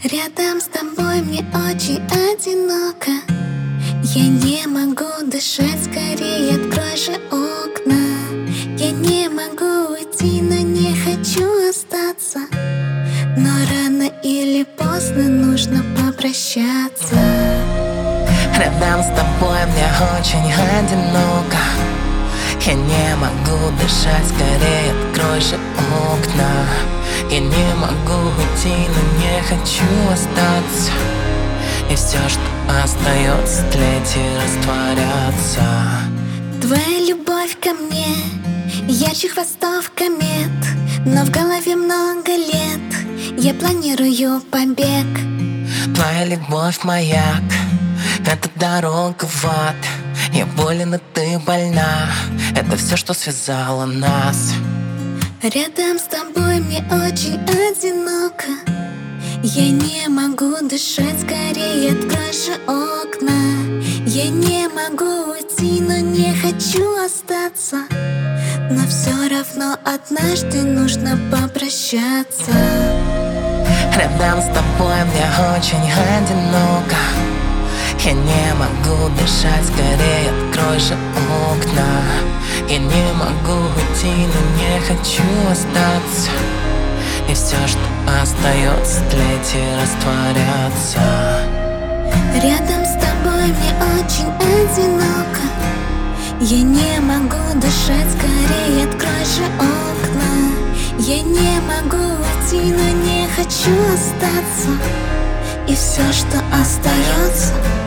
Рядом с тобой мне очень одиноко. Я не могу дышать, скорее открой же окна. Я не могу уйти, но не хочу остаться. Но рано или поздно нужно попрощаться. Рядом с тобой мне очень одиноко. Я не могу дышать, скорее открой же окна. Я не могу уйти, но не хочу остаться. И все, что остается, тлеть и растворяться. Твоя любовь ко мне ярче хвостов комет. Но в голове много лет я планирую побег. Твоя любовь маяк, это дорога в ад. Я болен, и ты больна, это все, что связало нас. Рядом с тобой мне очень одиноко. Я не могу дышать, скорее открой же окна. Я не могу уйти, но не хочу остаться. Но все равно однажды нужно попрощаться. Рядом с тобой мне очень одиноко. Я не могу дышать, скорее открой же окна. Я не могу уйти, но не хочу остаться. И все, что остается, тлеть и растворяться. Рядом с тобой мне очень одиноко. Я не могу дышать, скорее открой же окна. Я не могу уйти, но не хочу остаться. И все, что остается,